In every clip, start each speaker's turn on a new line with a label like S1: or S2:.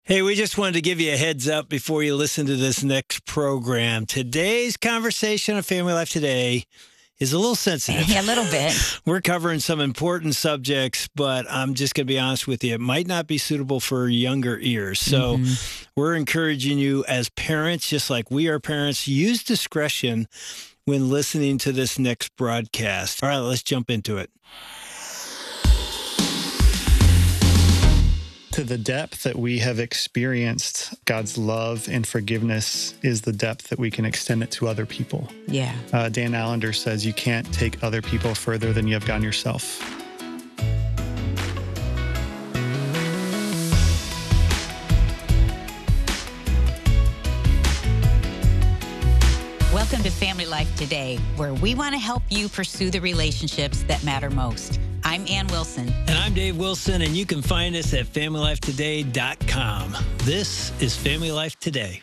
S1: Hey, we just wanted to give you a heads up before you listen to this next program. Today's conversation on Family Life Today is a little sensitive.
S2: Yeah, a little bit.
S1: We're covering some important subjects, but I'm just going to be honest with you. It might not be suitable for younger ears. So we're encouraging you as parents, just like we are parents, use discretion when listening to this next broadcast. All right, let's jump into it.
S3: To the depth that we have experienced God's love and forgiveness is the depth that we can extend it to other people.
S2: Yeah.
S3: Dan Allender says you can't take other people further than you have gone yourself.
S2: Welcome to Family Life Today, where we want to help you pursue the relationships that matter most. I'm Ann Wilson.
S1: And I'm Dave Wilson, and you can find us at FamilyLifeToday.com. This is Family Life Today.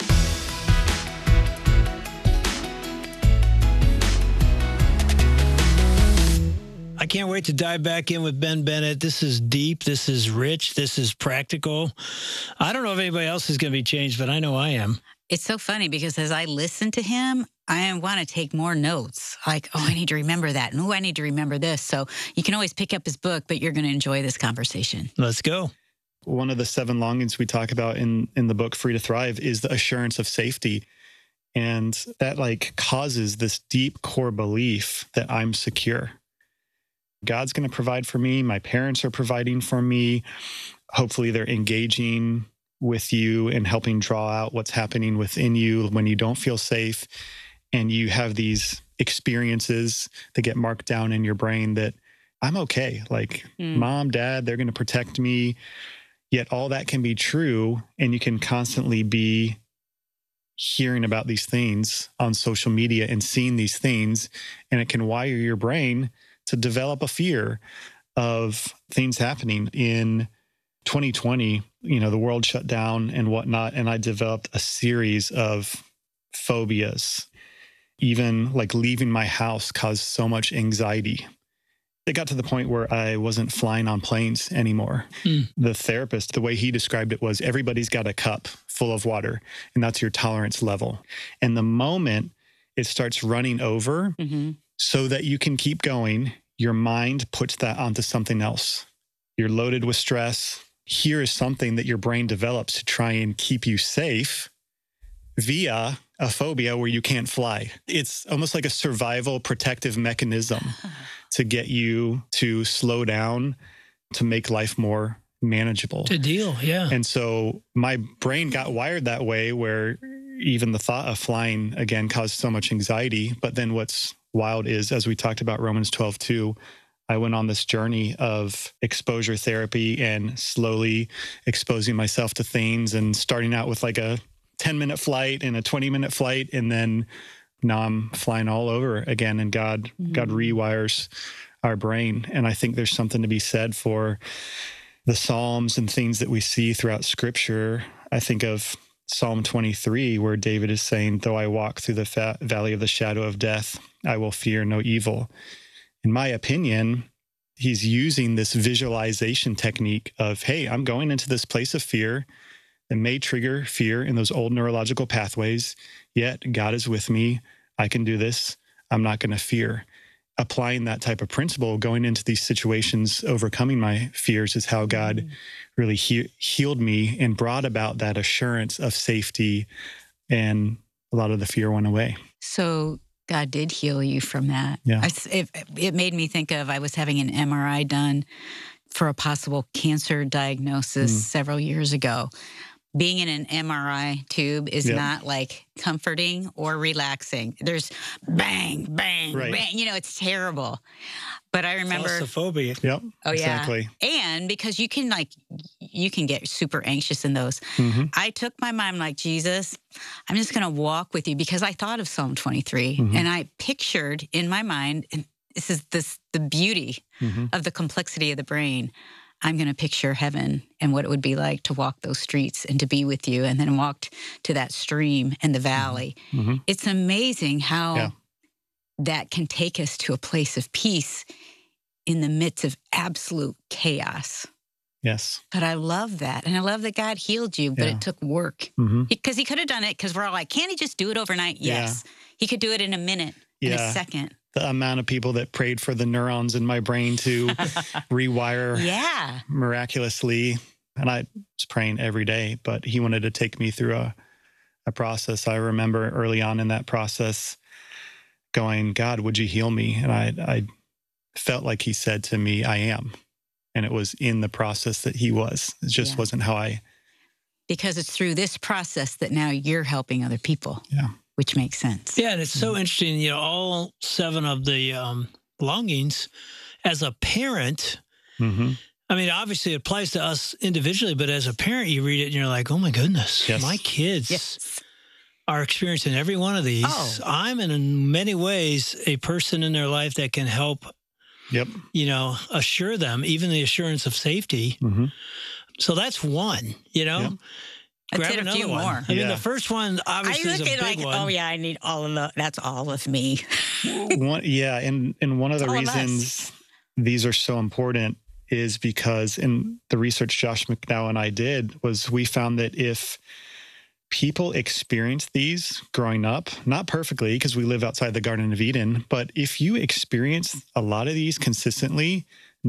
S1: I can't wait to dive back in with Ben Bennett. This is deep. This is rich. This is practical. I don't know if anybody else is going to be changed, but I know I am.
S2: It's so funny because as I listen to him, I want to take more notes. Like, I need to remember that. And, I need to remember this. So you can always pick up his book, but you're going to enjoy this conversation.
S1: Let's go.
S3: One of the 7 longings we talk about in the book, Free to Thrive, is the assurance of safety. And that causes this deep core belief that I'm secure. God's going to provide for me. My parents are providing for me. Hopefully they're engaging with you and helping draw out what's happening within you when you don't feel safe. And you have these experiences that get marked down in your brain that I'm okay. Mom, dad, they're going to protect me. Yet all that can be true. And you can constantly be hearing about these things on social media and seeing these things. And it can wire your brain to develop a fear of things happening. In 2020, the world shut down and whatnot. And I developed a series of phobias. Even leaving my house caused so much anxiety. It got to the point where I wasn't flying on planes anymore. The therapist, the way he described it was everybody's got a cup full of water, and that's your tolerance level. And the moment it starts running over, so that you can keep going, your mind puts that onto something else. You're loaded with stress. Here is something that your brain develops to try and keep you safe via a phobia where you can't fly. It's almost like a survival protective mechanism to get you to slow down, to make life more manageable.
S1: To deal, yeah.
S3: And so my brain got wired that way where even the thought of flying again caused so much anxiety. But then what's wild is, as we talked about Romans 12:2, I went on this journey of exposure therapy and slowly exposing myself to things and starting out with a 10-minute flight and a 20-minute flight. And then now I'm flying all over again. And God rewires our brain. And I think there's something to be said for the Psalms and things that we see throughout Scripture. I think of Psalm 23, where David is saying, though I walk through the valley of the shadow of death, I will fear no evil. In my opinion, he's using this visualization technique of, hey, I'm going into this place of fear that may trigger fear in those old neurological pathways, yet God is with me. I can do this. I'm not going to fear. Applying that type of principle, going into these situations, overcoming my fears is how God really healed me and brought about that assurance of safety, and a lot of the fear went away.
S2: So God did heal you from that.
S3: Yeah.
S2: It made me think of, I was having an MRI done for a possible cancer diagnosis several years ago. Being in an MRI tube is not comforting or relaxing. There's bang, bang, bang. It's terrible. But I remember
S1: Claustrophobia.
S3: Yep.
S2: Oh,
S3: exactly.
S2: Yeah. And because you can get super anxious in those. I took my mind Jesus, I'm just going to walk with you, because I thought of Psalm 23 and I pictured in my mind, and this is the beauty of the complexity of the brain. I'm going to picture heaven and what it would be like to walk those streets and to be with you, and then walked to that stream and the valley. It's amazing how that can take us to a place of peace in the midst of absolute chaos.
S3: Yes.
S2: But I love that. And I love that God healed you, but it took work. Because he could have done it, because we're all like, can't he just do it overnight? Yes. He could do it in a minute, in a second.
S3: The amount of people that prayed for the neurons in my brain to rewire miraculously. And I was praying every day, but he wanted to take me through a process. I remember early on in that process going, God, would you heal me? And I felt like he said to me, I am. And it was in the process that he was. It just wasn't how I...
S2: Because it's through this process that now you're helping other people.
S3: Yeah.
S2: Which makes sense.
S4: Yeah, and it's so interesting, you know, all 7 of the longings, as a parent, I mean, obviously it applies to us individually, but as a parent, you read it and you're like, oh my goodness, my kids are experiencing every one of these. I'm in many ways a person in their life that can help, you know, assure them, even the assurance of safety. So that's one, you know.
S2: Let's hit a few more.
S4: I mean, the first one obviously is a big one.
S2: Oh yeah, I need all of the. That's all of me.
S3: And one of the reasons these are so important is because in the research Josh McDowell and I did was we found that if people experience these growing up, not perfectly because we live outside the Garden of Eden, but if you experience a lot of these consistently,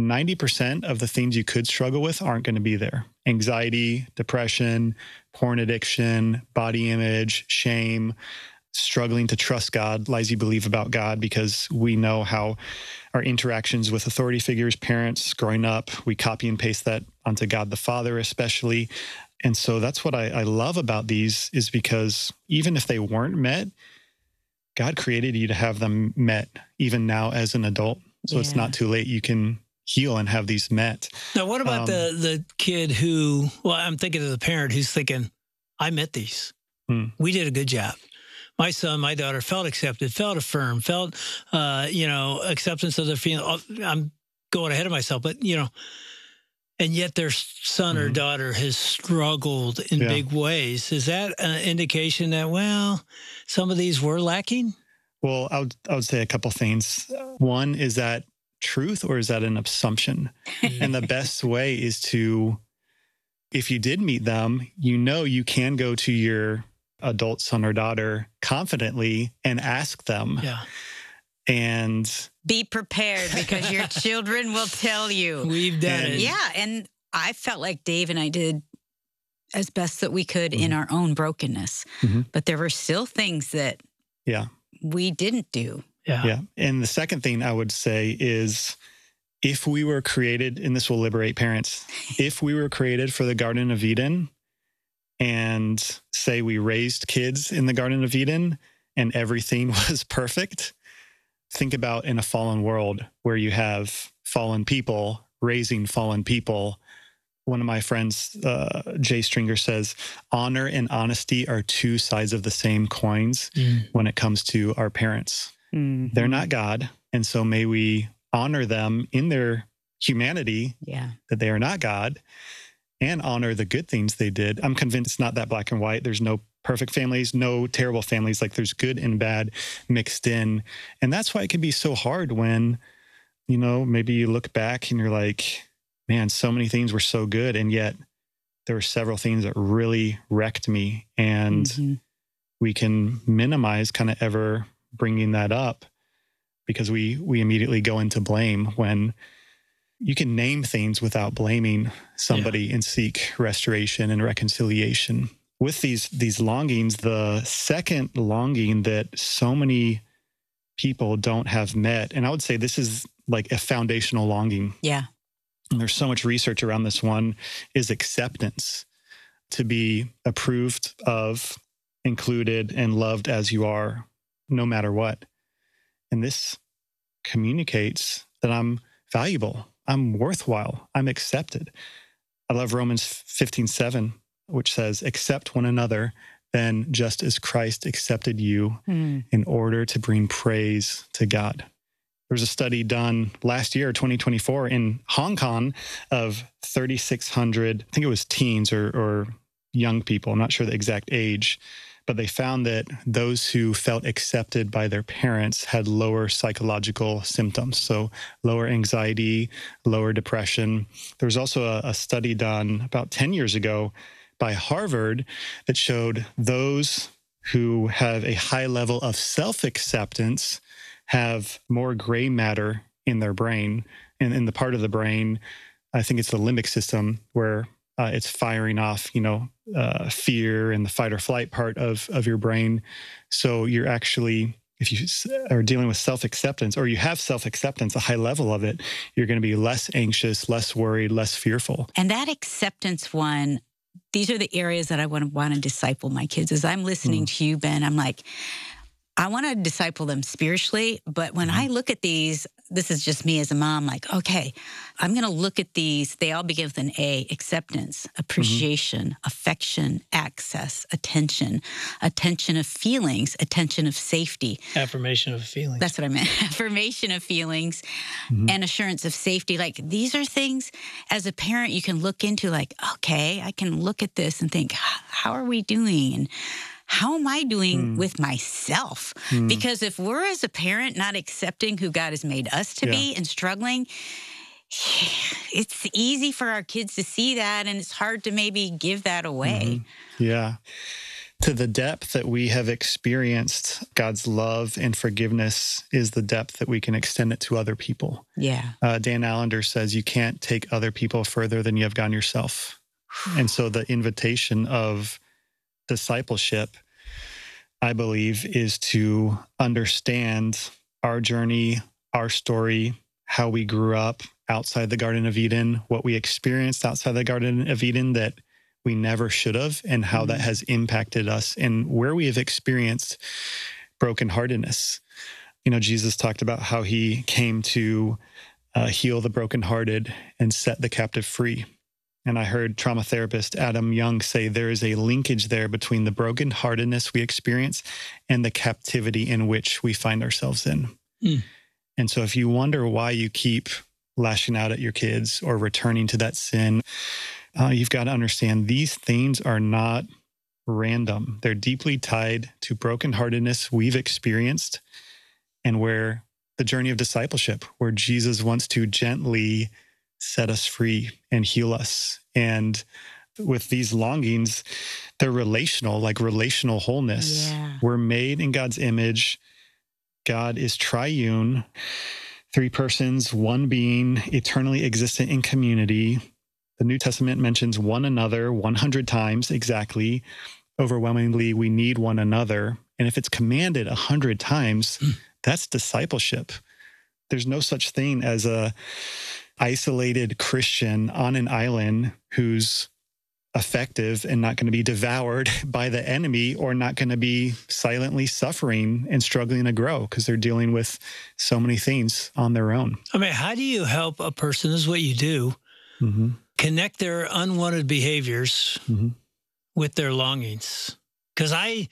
S3: 90% of the things you could struggle with aren't going to be there. Anxiety, depression, porn addiction, body image, shame, struggling to trust God, lies you believe about God, because we know how our interactions with authority figures, parents growing up, we copy and paste that onto God the Father especially. And so that's what I love about these is because even if they weren't met, God created you to have them met even now as an adult. So it's not too late. You can heal and have these met.
S4: Now, what about the kid who, well, I'm thinking of the parent who's thinking, I met these. We did a good job. My son, my daughter felt accepted, felt affirmed, felt, you know, acceptance of their feeling. I'm going ahead of myself, but, you know, and yet their son or daughter has struggled in big ways. Is that an indication that, well, some of these were lacking?
S3: Well, I would say a couple things. One, is that truth or is that an assumption? And the best way is to, if you did meet them, you know you can go to your adult son or daughter confidently and ask them. And
S2: be prepared because your children will tell you.
S4: We've done it.
S2: Yeah, and I felt like Dave and I did as best that we could in our own brokenness. But there were still things that we didn't do.
S3: And the second thing I would say is if we were created, and this will liberate parents, if we were created for the Garden of Eden and say we raised kids in the Garden of Eden and everything was perfect, think about in a fallen world where you have fallen people raising fallen people. One of my friends, Jay Stringer, says, honor and honesty are 2 sides of the same coins when it comes to our parents. They're not God. And so may we honor them in their humanity, that they are not God, and honor the good things they did. I'm convinced it's not that black and white. There's no perfect families, no terrible families. Like there's good and bad mixed in. And that's why it can be so hard when, you know, maybe you look back and you're like, man, so many things were so good. And yet there were several things that really wrecked me. And we can minimize kind of ever bringing that up because we immediately go into blame when you can name things without blaming somebody and seek restoration and reconciliation. With these longings, the second longing that so many people don't have met, and I would say this is like a foundational longing. And there's so much research around this one, is acceptance. To be approved of, included, and loved as you are, no matter what. And this communicates that I'm valuable, I'm worthwhile, I'm accepted. I love Romans 15:7, which says, accept one another, then just as Christ accepted you in order to bring praise to God. There was a study done last year, 2024, in Hong Kong of 3,600, I think it was teens or young people, I'm not sure the exact age, But they found that those who felt accepted by their parents had lower psychological symptoms. So lower anxiety, lower depression. There was also a study done about 10 years ago by Harvard that showed those who have a high level of self-acceptance have more gray matter in their brain. And in the part of the brain, I think it's the limbic system, where it's firing off, fear and the fight or flight part of your brain. So you're actually, if you are dealing with self-acceptance, or you have self-acceptance, a high level of it, you're going to be less anxious, less worried, less fearful.
S2: And that acceptance one, these are the areas that I want to disciple my kids. As I'm listening to you, Ben, I'm like, I want to disciple them spiritually, but when I look at these, this is just me as a mom, like, okay, I'm going to look at these. They all begin with an A: acceptance, appreciation, affection, access, attention of feelings, attention of safety.
S4: Affirmation of feelings.
S2: That's what I meant. Affirmation of feelings and assurance of safety. Like, these are things as a parent you can look into, like, okay, I can look at this and think, how are we doing? And how am I doing with myself? Because if we're, as a parent, not accepting who God has made us to be and struggling, it's easy for our kids to see that, and it's hard to maybe give that away.
S3: Yeah. To the depth that we have experienced God's love and forgiveness is the depth that we can extend it to other people.
S2: Yeah.
S3: Dan Allender says you can't take other people further than you have gone yourself. And so the invitation of discipleship, I believe, is to understand our journey, our story, how we grew up outside the Garden of Eden, what we experienced outside the Garden of Eden that we never should have, and how that has impacted us, and where we have experienced brokenheartedness. Jesus talked about how he came to heal the brokenhearted and set the captive free. And I heard trauma therapist Adam Young say there is a linkage there between the brokenheartedness we experience and the captivity in which we find ourselves in. And so if you wonder why you keep lashing out at your kids or returning to that sin, you've got to understand these things are not random. They're deeply tied to brokenheartedness we've experienced, and where the journey of discipleship, where Jesus wants to gently set us free and heal us. And with these longings, they're relational, like relational wholeness.
S2: Yeah.
S3: We're made in God's image. God is triune, 3 persons, 1 being, eternally existent in community. The New Testament mentions one another 100 times exactly. Overwhelmingly, we need one another. And if it's commanded 100 times, that's discipleship. There's no such thing as a isolated Christian on an island who's effective and not going to be devoured by the enemy, or not going to be silently suffering and struggling to grow because they're dealing with so many things on their own.
S4: I mean, how do you help a person? This is what you do. Connect their unwanted behaviors with their longings. Because I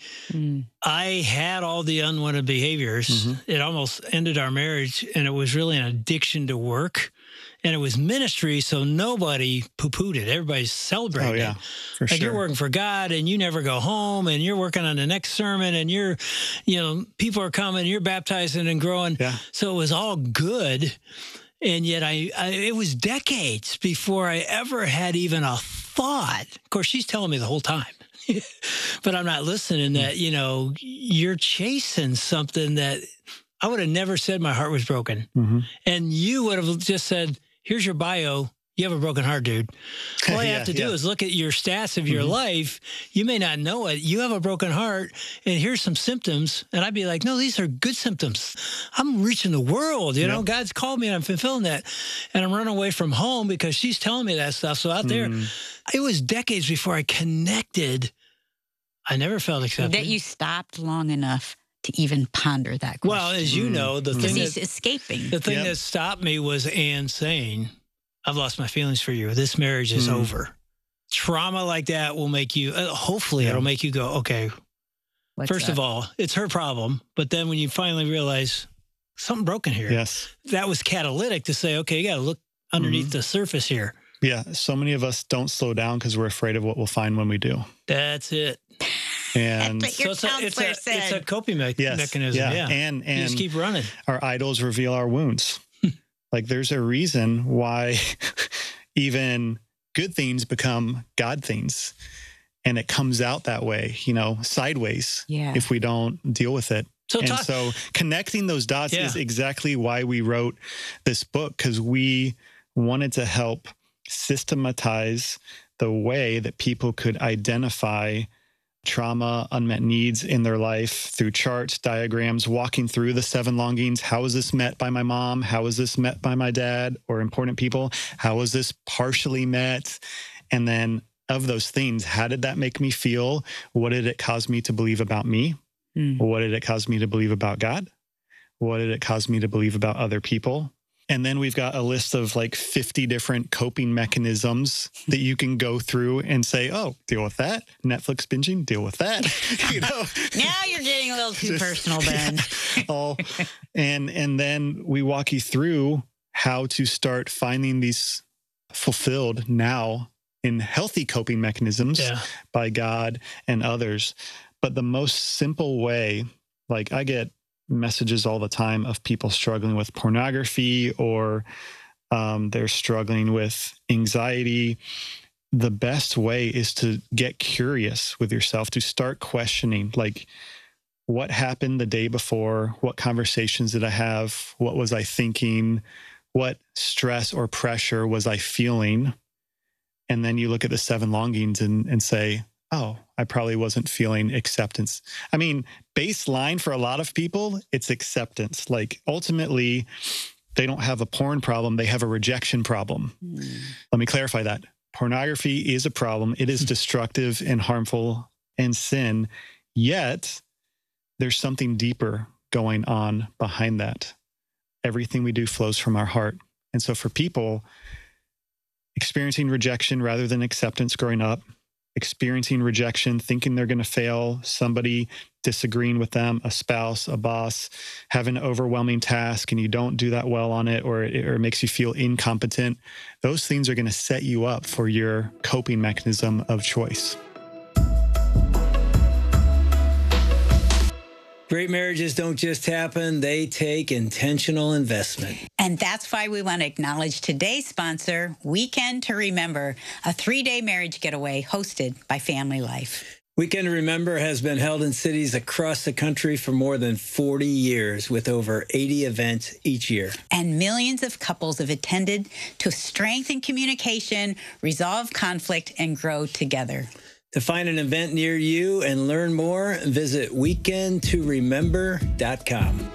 S4: had all the unwanted behaviors. It almost ended our marriage, and it was really an addiction to work. And it was ministry, so nobody poo-pooed it. Everybody's celebrating
S3: Oh, yeah, for
S4: it. Like,
S3: sure.
S4: you're working for God, and you never go home, and you're working on the next sermon, and people are coming, you're baptizing and growing.
S3: Yeah.
S4: So it was all good. And yet it was decades before I ever had even a thought. Of course, she's telling me the whole time. But I'm not listening, that, you're chasing something that I would have never said my heart was broken. And you would have just said, here's your bio. You have a broken heart, dude. All you have to do is look at your stats of your life. You may not know it. You have a broken heart, and here's some symptoms. And I'd be like, no, these are good symptoms. I'm reaching the world. God's called me, and I'm fulfilling that. And I'm running away from home because she's telling me that stuff. So out there, it was decades before I connected. I never felt accepted.
S2: That you stopped long enough to even ponder that question.
S4: Well, as you know, the thing
S2: he's escaping.
S4: The thing that stopped me was Anne saying, I've lost my feelings for you. This marriage is over. Trauma like that will make you, hopefully it'll make you go, okay, first of all, it's her problem. But then when you finally realize something broken here, that was catalytic to say, okay, you got to look underneath the surface here.
S3: Yeah. So many of us don't slow down because we're afraid of what we'll find when we do.
S4: That's it.
S3: And
S2: But your counselor
S4: it's
S2: said.
S4: a coping mechanism. Yeah.
S3: And
S4: you just keep running.
S3: our idols reveal our wounds. Like there's a reason why even good things become God things. And it comes out that way, sideways if we don't deal with it. So connecting those dots is exactly why we wrote this book, because we wanted to help systematize the way that people could identify trauma, unmet needs in their life through charts, diagrams, walking through the 7 longings. How is this met by my mom? How is this met by my dad or important people? How is this partially met? And then of those things, how did that make me feel? What did it cause me to believe about me? What did it cause me to believe about God? What did it cause me to believe about other people? And then we've got a list of like 50 different coping mechanisms that you can go through and say, oh, deal with that. Netflix binging, deal with that.
S2: Now you're getting a little too personal, Ben.
S3: And then we walk you through how to start finding these fulfilled now in healthy coping mechanisms by God and others. But the most simple way, like I get messages all the time of people struggling with pornography or they're struggling with anxiety. The best way is to get curious with yourself, to start questioning, like, what happened the day before? What conversations did I have? What was I thinking? What stress or pressure was I feeling? And then you look at the 7 longings and say, oh, I probably wasn't feeling acceptance. I mean, baseline for a lot of people, it's acceptance. Like ultimately, they don't have a porn problem. They have a rejection problem. Let me clarify that. Pornography is a problem. It is destructive and harmful and sin. Yet there's something deeper going on behind that. Everything we do flows from our heart. And so for people experiencing rejection rather than acceptance growing up, experiencing rejection, thinking they're going to fail, somebody disagreeing with them, a spouse, a boss, have an overwhelming task and you don't do that well on it, or it makes you feel incompetent, those things are going to set you up for your coping mechanism of choice.
S1: Great marriages don't just happen, they take intentional investment.
S2: And that's why we want to acknowledge today's sponsor, Weekend to Remember, a 3-day marriage getaway hosted by Family Life.
S1: Weekend to Remember has been held in cities across the country for more than 40 years with over 80 events each year.
S2: And millions of couples have attended to strengthen communication, resolve conflict, and grow together.
S1: To find an event near you and learn more, visit weekendtoremember.com.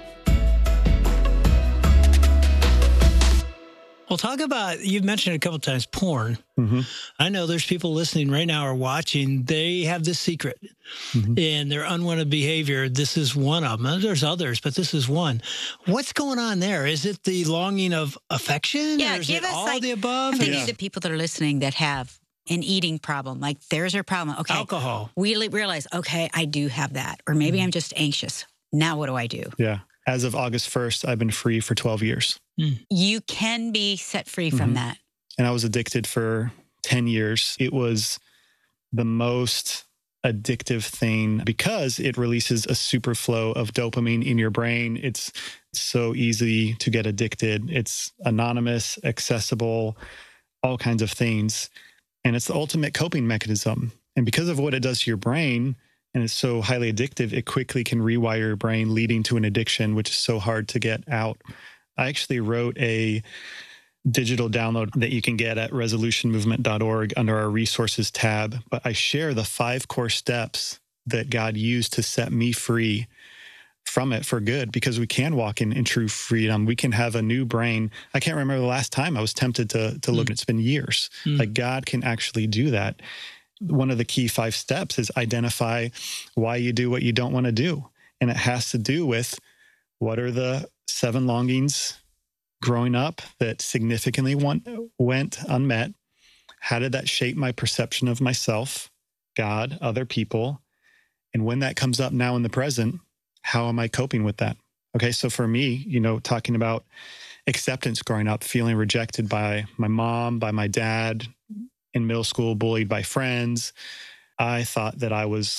S4: Well, talk about, you've mentioned a couple of times porn.
S3: Mm-hmm.
S4: I know there's people listening right now or watching, they have this secret and their unwanted behavior. This is one of them. There's others, but this is one. What's going on there? Is it the longing of affection?
S2: Yeah,
S4: or is
S2: give
S4: it
S2: us
S4: all the above?
S2: I'm thinking of the people that are listening that have an eating problem, like there's their problem. Okay,
S4: alcohol.
S2: We realize, okay, I do have that, or maybe I'm just anxious. Now what do I do?
S3: Yeah. As of August 1st, I've been free for 12 years.
S2: You can be set free from that.
S3: And I was addicted for 10 years. It was the most addictive thing because it releases a super flow of dopamine in your brain. It's so easy to get addicted. It's anonymous, accessible, all kinds of things. And it's the ultimate coping mechanism. And because of what it does to your brain, and it's so highly addictive, it quickly can rewire your brain, leading to an addiction, which is so hard to get out. I actually wrote a digital download that you can get at resolutionmovement.org under our resources tab. But I share the 5 core steps that God used to set me free from it for good, because we can walk in true freedom. We can have a new brain. I can't remember the last time I was tempted to look. It's been years. Like God can actually do that. One of the key 5 steps is identify why you do what you don't want to do. And it has to do with what are the 7 longings growing up that significantly went unmet? How did that shape my perception of myself, God, other people? And when that comes up now in the present, how am I coping with that? Okay, so for me, talking about acceptance growing up, feeling rejected by my mom, by my dad, in middle school, bullied by friends. I thought that I was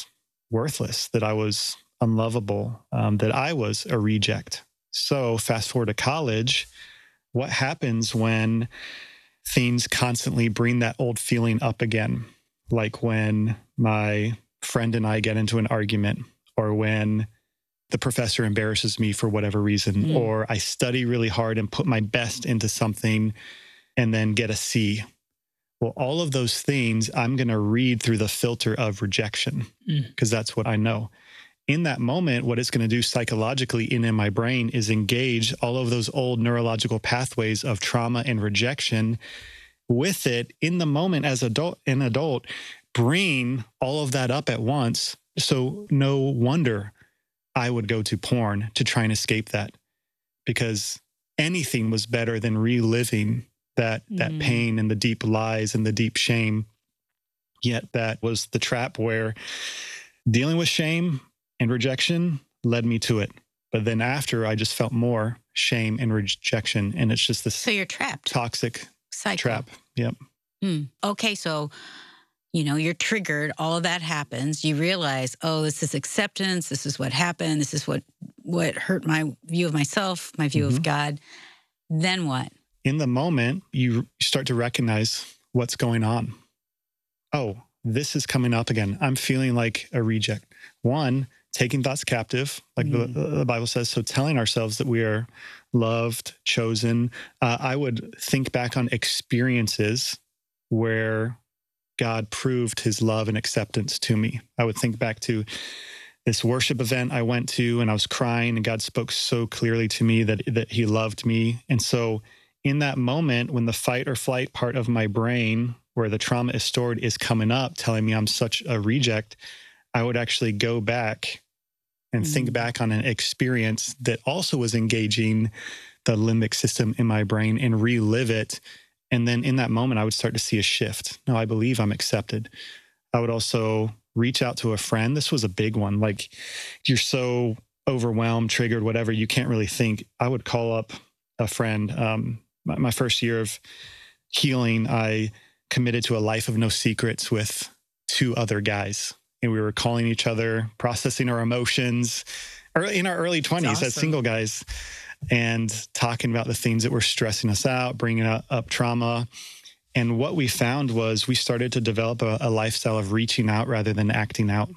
S3: worthless, that I was unlovable, that I was a reject. So fast forward to college, what happens when things constantly bring that old feeling up again? Like when my friend and I get into an argument, or when the professor embarrasses me for whatever reason, or I study really hard and put my best into something and then get a C. Well, all of those things I'm going to read through the filter of rejection, because that's what I know. In that moment, what it's going to do psychologically in my brain is engage all of those old neurological pathways of trauma and rejection with it in the moment as an adult, bring all of that up at once. So no wonder I would go to porn to try and escape that, because anything was better than reliving that pain and the deep lies and the deep shame. Yet that was the trap where dealing with shame and rejection led me to it. But then after, I just felt more shame and rejection. And it's just this
S2: So you're trapped.
S3: Toxic
S2: Cycle.
S3: trap. Yep.
S2: Okay, so, you're triggered. All of that happens. You realize, oh, this is acceptance. This is what happened. This is what hurt my view of myself, my view of God. Then what?
S3: In the moment, you start to recognize what's going on. Oh, this is coming up again. I'm feeling like a reject. One, taking thoughts captive, like the Bible says. So telling ourselves that we are loved, chosen. I would think back on experiences where God proved his love and acceptance to me. I would think back to this worship event I went to, and I was crying, and God spoke so clearly to me that he loved me. And so in that moment, when the fight or flight part of my brain, where the trauma is stored, is coming up, telling me I'm such a reject, I would actually go back and think back on an experience that also was engaging the limbic system in my brain and relive it. And then in that moment, I would start to see a shift. No, I believe I'm accepted. I would also reach out to a friend. This was a big one. Like, you're so overwhelmed, triggered, whatever, you can't really think. I would call up a friend. My first year of healing, I committed to a life of no secrets with 2 other guys. And we were calling each other, processing our emotions in our early 20s as single guys, and talking about the things that were stressing us out, bringing up trauma. And what we found was we started to develop a lifestyle of reaching out rather than acting out.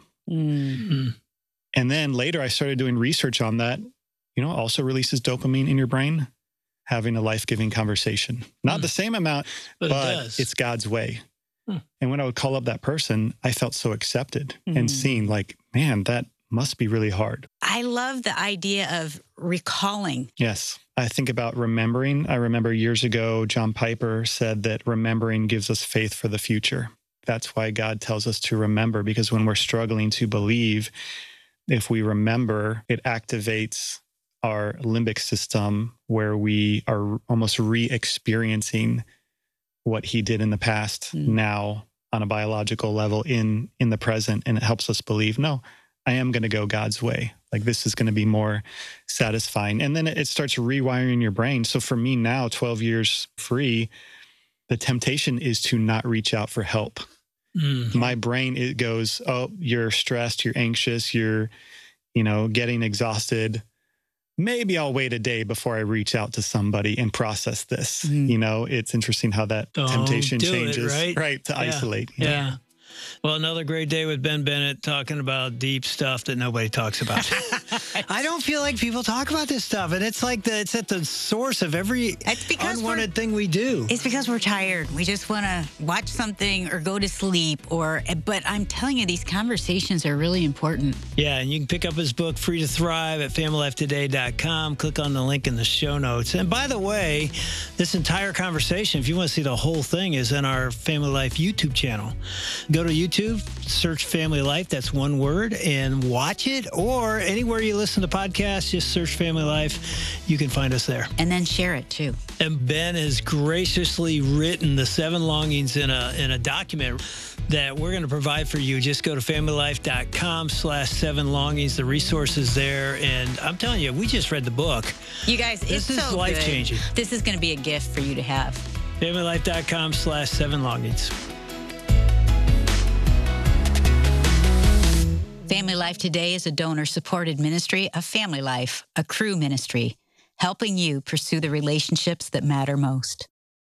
S3: And then later I started doing research on that. Also releases dopamine in your brain, having a life-giving conversation. Not the same amount, but it's God's way. And when I would call up that person, I felt so accepted and seen, like, man, that must be really hard.
S2: I love the idea of recalling.
S3: Yes. I think about remembering. I remember years ago, John Piper said that remembering gives us faith for the future. That's why God tells us to remember, because when we're struggling to believe, if we remember, it activates our limbic system, where we are almost re-experiencing what he did in the past now on a biological level in the present. And it helps us believe, no, I am going to go God's way. Like, this is going to be more satisfying. And then it starts rewiring your brain. So for me now, 12 years free, the temptation is to not reach out for help. My brain, it goes, oh, you're stressed, you're anxious, you're, getting exhausted. Maybe I'll wait a day before I reach out to somebody and process this. It's interesting how that temptation changes, right? To isolate.
S4: Yeah. Well, another great day with Ben Bennett, talking about deep stuff that nobody talks about. I don't feel like people talk about this stuff, and it's like it's at the source of every unwanted thing we do.
S2: It's because we're tired. We just want to watch something or go to sleep. But I'm telling you, these conversations are really important.
S4: Yeah, and you can pick up his book, Free to Thrive, at familylifetoday.com. Click on the link in the show notes. And by the way, this entire conversation, if you want to see the whole thing, is in our Family Life YouTube channel. Go to YouTube, search Family Life, that's one word, and watch it. Or anywhere you listen to podcasts, just search Family Life. You can find us there.
S2: And then share it too.
S4: And Ben has graciously written the 7 longings in a document that we're going to provide for you. Just go to familylife.com/7 longings. The resources there. And I'm telling you, we just read the book.
S2: You guys,
S4: this is
S2: so
S4: life-changing.
S2: This is going to be a gift for you to have.
S4: familylife.com/7 longings.
S2: Family Life Today is a donor-supported ministry of Family Life, a Cru ministry, helping you pursue the relationships that matter most.